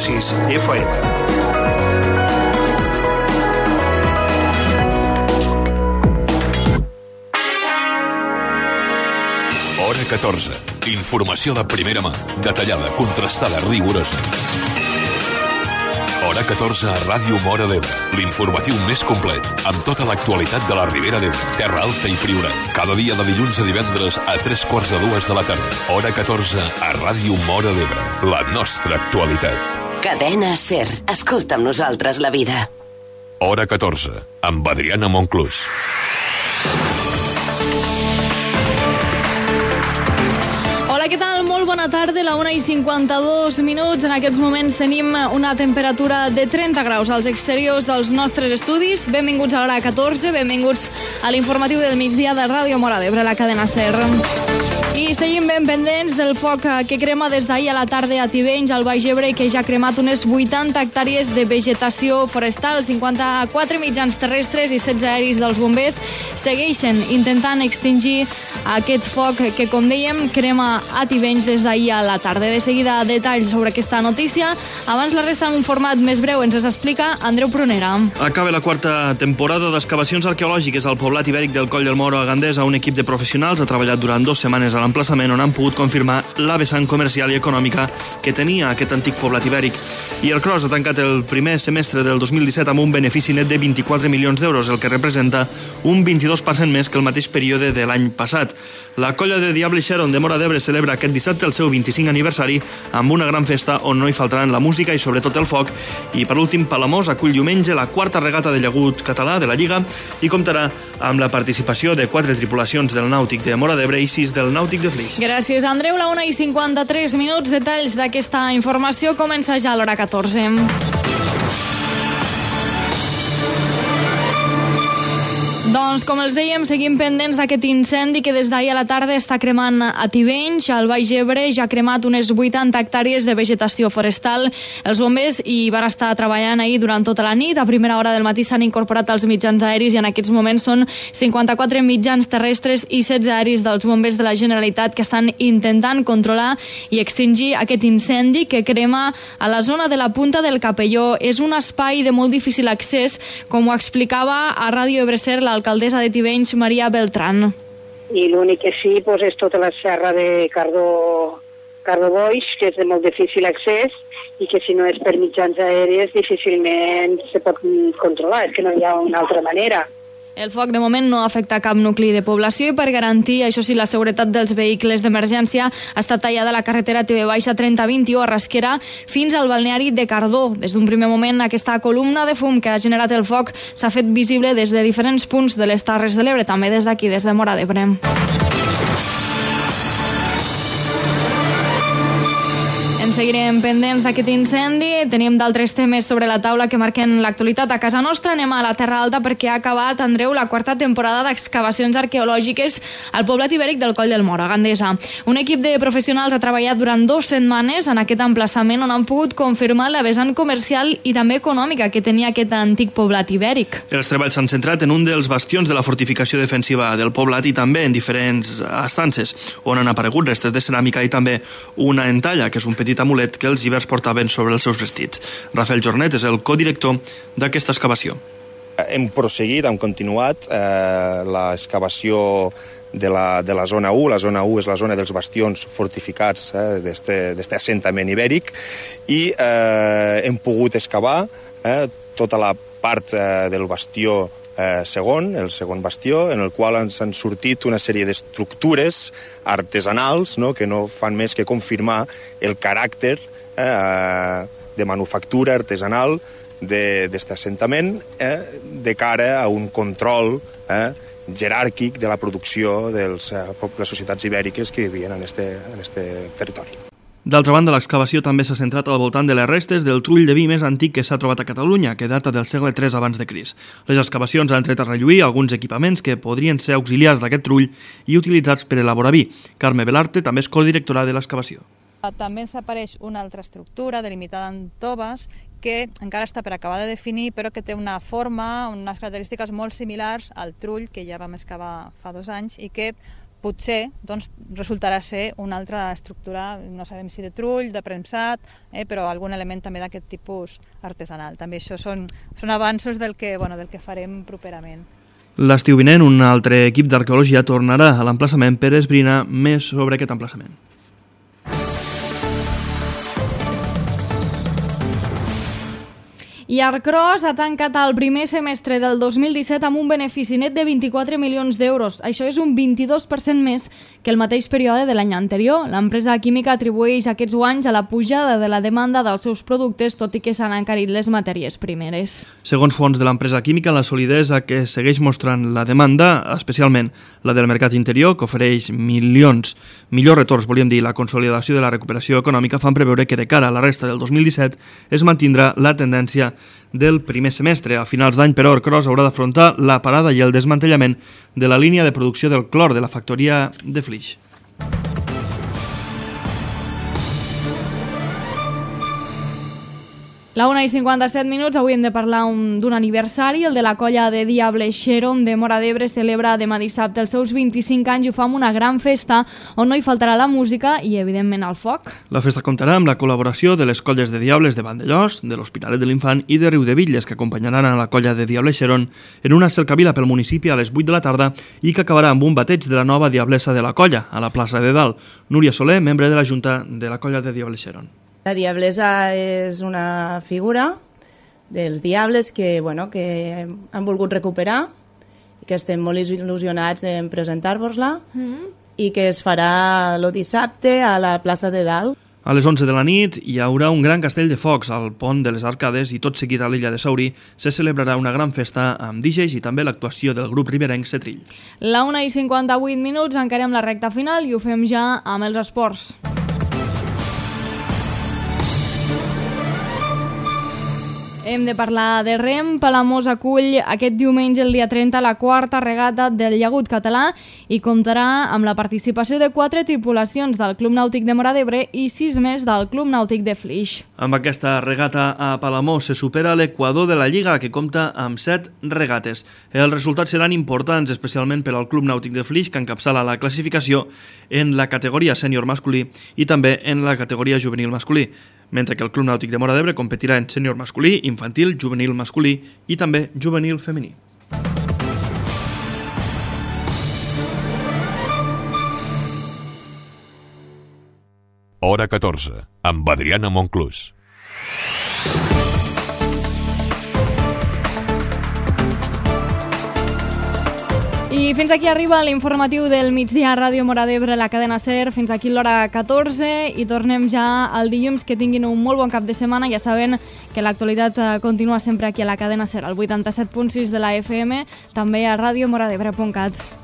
107,6 FM. Hora 14. Informació de primera mà, detallada, contrastada, rigorosa. Hora 14 a Ràdio Móra d'Ebre, l'informatiu més complet, amb tota l'actualitat de la Ribera d'Ebre, Terra Alta i Priorat. Cada dia de dilluns a divendres a 3:45 de la tarda. Hora 14 a Ràdio Móra d'Ebre, la nostra actualitat. Cadena SER. Escolta amb nosaltres la vida. Hora 14, amb Adriana Monclús. Hola, què tal? Molt bona tarda, la 1:52. En aquests moments tenim una temperatura de 30 graus als exteriors dels nostres estudis. Benvinguts a l'hora 14, benvinguts a l'informatiu del migdia de Ràdio Móra d'Ebre, la cadena SER. I seguim ben pendents del foc que crema des d'ahir a la tarda a Tivenys, al Baix Ebre, i que ja ha cremat unes 80 hectàrees de vegetació forestal. 54 mitjans terrestres i 16 aeris dels bombers segueixen intentant extingir aquest foc que, com dèiem, crema a Tivenys des d'ahir a la tarda. De seguida, detalls sobre aquesta notícia. Abans la resta en un format més breu ens explica Andreu Prunera. Acaba la quarta temporada d'excavacions arqueològiques al poblat ibèric del Coll del Moro a Gandesa. Un equip de professionals ha treballat durant 2 setmanes a l'emplaçament on han pogut confirmar la vessant comercial i econòmica que tenia aquest antic poblat ibèric. I el Cros ha tancat el primer semestre del 2017 amb un benefici net de 24 milions d'euros, el que representa un 22% més que el mateix període de l'any passat. La colla de Diable Sharon de Móra d'Ebre celebra aquest dissabte el seu 25 aniversari amb una gran festa on no hi faltaran la música i sobretot el foc. I per últim, Palamós acull diumenge la quarta regata de llagut català de la Lliga i comptarà amb la participació de 4 tripulacions del Nàutic de Móra d'Ebre i 6 del Nàutic de Flix. Gràcies, Andreu. La 1:53. Detalls d'aquesta informació comença ja a l'hora 14. Doncs, com els dèiem, seguim pendents d'aquest incendi que des d'ahir a la tarda està cremant a Tivenys, al Baix Ebre. Ja ha cremat unes 80 hectàrees de vegetació forestal. Els bombers hi van estar treballant ahir durant tota la nit. A primera hora del matí s'han incorporat els mitjans aeris i en aquests moments són 54 mitjans terrestres i 16 aeris dels bombers de la Generalitat que estan intentant controlar i extingir aquest incendi que crema a la zona de la Punta del Capelló. És un espai de molt difícil accés, com ho explicava a Ràdio Ebre SER l'alcaldessa de Tivenys, Maria Beltrán. I l'únic que sí és tota la serra de Cardo-Boix, que és de molt difícil accés i que si no és per mitjans aèries difícilment se pot controlar, és que no hi ha una altra manera. El foc de moment no afecta cap nucli de població i per garantir, això sí, la seguretat dels vehicles d'emergència està tallada la carretera TV-3021 a Rasquera fins al balneari de Cardó. Des d'un primer moment aquesta columna de fum que ha generat el foc s'ha fet visible des de diferents punts de les Terres de l'Ebre, també des d'aquí, des de Móra d'Ebre. Seguirem pendents d'aquest incendi. Tenim d'altres temes sobre la taula que marquen l'actualitat a casa nostra. Anem a la Terra Alta perquè ha acabat, Andreu, la quarta temporada d'excavacions arqueològiques al poblat ibèric del Coll del Moro, a Gandesa. Un equip de professionals ha treballat durant 2 setmanes en aquest emplaçament on han pogut confirmar la vessant comercial i també econòmica que tenia aquest antic poblat ibèric. Els treballs s'han centrat en un dels bastions de la fortificació defensiva del poblat i també en diferents estances on han aparegut restes de ceràmica i també una entalla, que és un petit amulet que els ibers portaven sobre els seus vestits. Rafael Jornet és el codirector d'aquesta excavació. Hem prosseguit, hem continuat l'excavació de la zona 1. La zona 1 és la zona dels bastions fortificats d'aquest assentament ibèric i hem pogut excavar tota la part del bastió segon, el segon bastió, en el qual ens han sortit una sèrie d'estructures artesanals, no?, que no fan més que confirmar el caràcter de manufactura artesanal d'aquest assentament de cara a un control jeràrquic de la producció de les societats ibèriques que vivien en aquest territori. D'altra banda, l'excavació també s'ha centrat al voltant de les restes del trull de vi més antic que s'ha trobat a Catalunya, que data del segle III abans de Crist. Les excavacions han tret a relluir alguns equipaments que podrien ser auxiliars d'aquest trull i utilitzats per elaborar vi. Carme Belarte també és codirectora de l'excavació. També ens apareix una altra estructura delimitada en toves que encara està per acabar de definir, però que té una forma, unes característiques molt similars al trull que ja vam excavar fa 2 anys i que potser doncs, resultarà ser una altra estructura, no sabem si de trull, de premsat, però algun element també d'aquest tipus artesanal. També això són avanços del que farem properament. L'estiu vinent, un altre equip d'arqueologia tornarà a l'emplaçament per esbrinar més sobre aquest emplaçament. I Arcros ha tancat el primer semestre del 2017 amb un benefici net de 24 milions d'euros. Això és un 22% més que el mateix període de l'any anterior. L'empresa química atribueix aquests guanys a la pujada de la demanda dels seus productes, tot i que s'han encarit les matèries primeres. Segons fonts de l'empresa química, la solidesa que segueix mostrant la demanda, especialment la del mercat interior, que ofereix millors retorns, la consolidació de la recuperació econòmica, fan preveure que de cara a la resta del 2017 es mantindrà la tendència del primer semestre. A finals d'any, però, Arcros haurà d'afrontar la parada i el desmantellament de la línia de producció del clor de la factoria de Flix. La 1:57, avui hem de parlar d'un aniversari, el de la colla de Diable Xeron de Móra d'Ebre celebra demà dissabte els seus 25 anys i ho fa amb una gran festa on no hi faltarà la música i, evidentment, el foc. La festa comptarà amb la col·laboració de les colles de Diables de Vandellós, de l'Hospitalet de l'Infant i de Riudebitlles, que acompanyaran a la colla de Diable Xeron en una cercavila pel municipi a les 8 de la tarda i que acabarà amb un bateig de la nova diablessa de la colla, a la plaça de Dalt. Núria Soler, membre de la Junta de la colla de Diable Xeron. La diablessa és una figura dels diables que han volgut recuperar i que estem molt il·lusionats en presentar-vos-la i que es farà el dissabte a la plaça de Dalt. A les 11 de la nit hi haurà un gran castell de focs al pont de les Arcades i tot seguit a l'illa de Saurí se celebrarà una gran festa amb DJs i també l'actuació del grup riberenc Setrill. La 1:58, encarem la recta final i ho fem ja amb els esports. Hem de parlar de rem. Palamós acull aquest diumenge, el dia 30, la quarta regata del llagut català i comptarà amb la participació de 4 tripulacions del Club Nàutic de Móra d'Ebre i 6 més del Club Nàutic de Flix. Amb aquesta regata a Palamós se supera l'equador de la Lliga, que compta amb 7 regates. Els resultats seran importants, especialment per al Club Nàutic de Flix, que encapçala la classificació en la categoria sènior masculí i també en la categoria juvenil masculí, mentre que el Club Nàutic de Móra d'Ebre competirà en sènior masculí, infantil, juvenil masculí i també juvenil femení. Hora 14, amb Adriana Monclús. I fins aquí arriba l'informatiu del migdia a Ràdio Móra d'Ebre, la cadena SER, fins aquí l'hora 14 i tornem ja al dilluns. Que tinguin un molt bon cap de setmana. Ja saben que l'actualitat continua sempre aquí a la cadena SER, al 87.6 de la FM, també a radiomoradebre.cat.